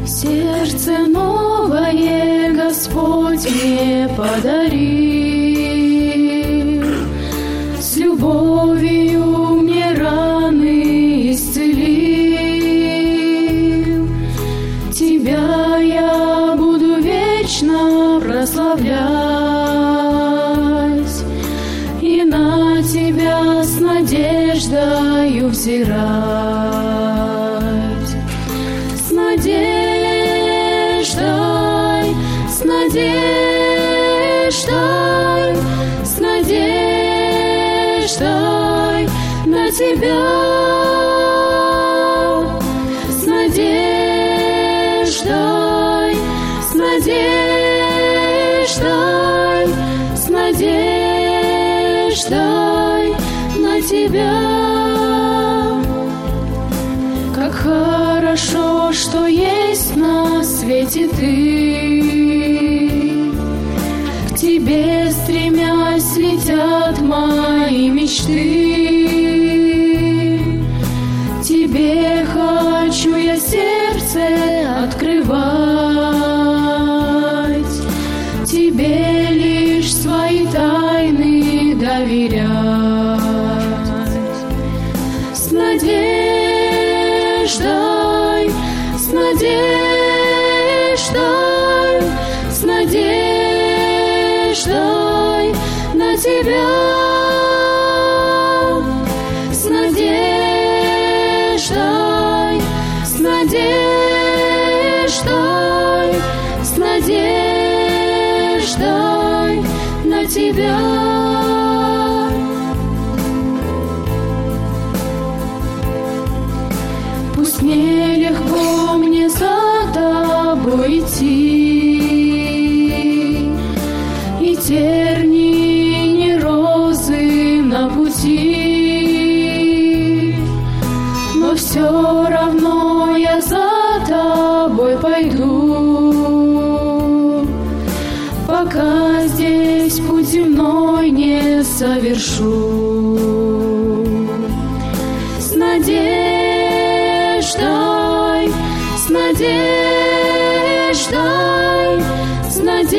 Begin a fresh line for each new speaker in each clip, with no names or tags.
Сердце новое Господь мне подарил, с любовью мне раны исцелил. Тебя я буду вечно прославлять и на Тебя с надеждою взирать. С надеждой, с надеждой, с надеждой на Тебя. С надеждой, с надеждой, с надеждой на Тебя. Как хорошо, что есть на свете Ты, к Тебе стремясь летят мои мечты. Тебе хочу я сердце открывать, Тебе лишь свои тайны доверять. С надеждой, с надеждой, с надеждой на Тебя. С надеждой, с надеждой, с надеждой на Тебя. Пусть нелегко мне за Тобой идти, и тернии, не розы на пути, но все равно я за Тобой пойду, пока здесь путь земной не совершу. С надеждой, с надеждой, с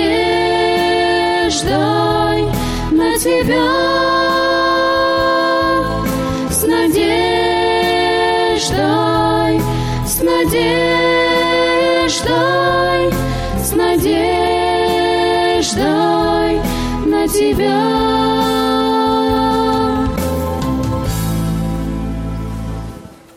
надеждой на Тебя. С надеждой, с надеждой, с надеждой на Тебя.